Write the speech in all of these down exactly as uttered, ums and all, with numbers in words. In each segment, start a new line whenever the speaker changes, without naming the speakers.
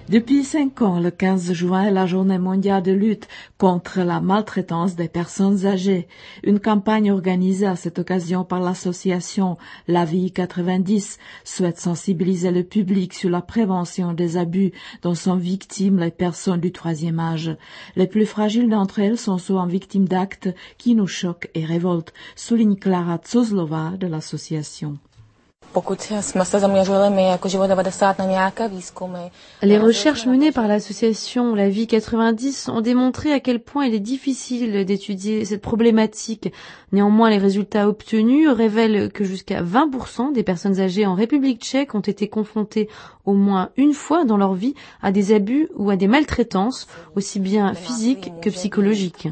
Depuis cinq ans, le quinze juin est la journée mondiale de lutte contre la maltraitance des personnes âgées. Une campagne organisée à cette occasion par l'association La Vie quatre-vingt-dix souhaite sensibiliser le public sur la prévention des abus dont sont victimes les personnes du troisième âge. Les plus fragiles d'entre elles sont souvent victimes d'actes qui nous choquent et révoltent, souligne Klára Kozlová de l'association.
Les recherches menées par l'association La Vie quatre-vingt-dix ont démontré à quel point il est difficile d'étudier cette problématique. Néanmoins, les résultats obtenus révèlent que jusqu'à vingt pour cent des personnes âgées en République tchèque ont été confrontées au moins une fois dans leur vie à des abus ou à des maltraitances, aussi bien physiques que psychologiques.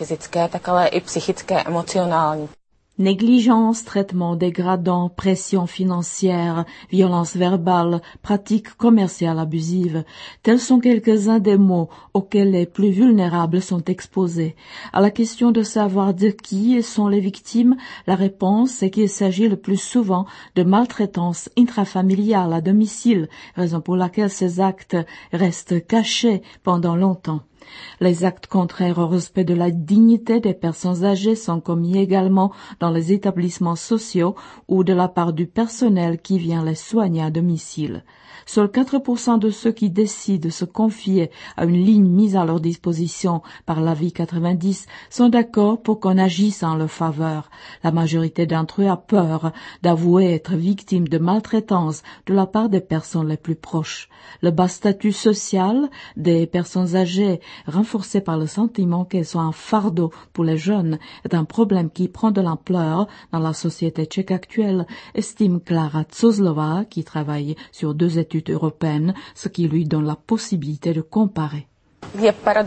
Négligence, traitement dégradant, pression financière, violence verbale, pratiques commerciales abusives, tels sont quelques-uns des mots auxquels les plus vulnérables sont exposés. À la question de savoir de qui sont les victimes, la réponse est qu'il s'agit le plus souvent de maltraitance intrafamiliale à domicile, raison pour laquelle ces actes restent cachés pendant longtemps. Les actes contraires au respect de la dignité des personnes âgées sont commis également dans les établissements sociaux ou de la part du personnel qui vient les soigner à domicile. Seuls quatre pour cent de ceux qui décident de se confier à une ligne mise à leur disposition par La Vie quatre-vingt-dix sont d'accord pour qu'on agisse en leur faveur. La majorité d'entre eux a peur d'avouer être victime de maltraitance de la part des personnes les plus proches. Le bas statut social des personnes âgées, renforcé par le sentiment qu'elles sont un fardeau pour les jeunes, est un problème qui prend de l'ampleur dans la société tchèque actuelle, estime Klára Kozlová, qui travaille sur deux études européennes, ce qui lui donne la possibilité de comparer.
Il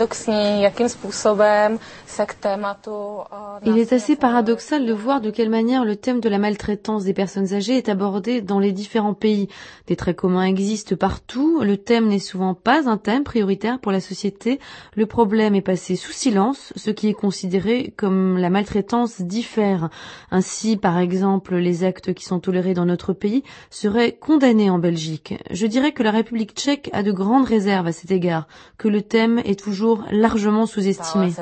est assez paradoxal de voir de quelle manière le thème de la maltraitance des personnes âgées est abordé dans les différents pays. Des traits communs existent partout, le thème n'est souvent pas un thème prioritaire pour la société, le problème est passé sous silence, ce qui est considéré comme la maltraitance diffère. Ainsi, par exemple, les actes qui sont tolérés dans notre pays seraient condamnés en Belgique. Je dirais que la République tchèque a de grandes réserves à cet égard, que le thème est toujours largement sous-estimé.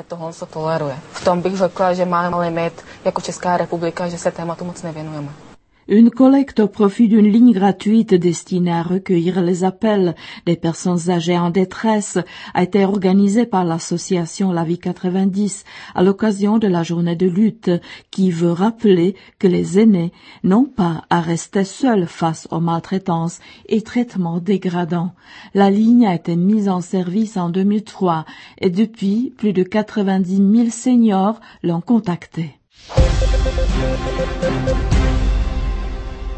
Une collecte au profit d'une ligne gratuite destinée à recueillir les appels des personnes âgées en détresse a été organisée par l'association La Vie quatre-vingt-dix à l'occasion de la journée de lutte qui veut rappeler que les aînés n'ont pas à rester seuls face aux maltraitances et traitements dégradants. La ligne a été mise en service en deux mille trois et depuis, plus de quatre-vingt-dix mille seniors l'ont contactée.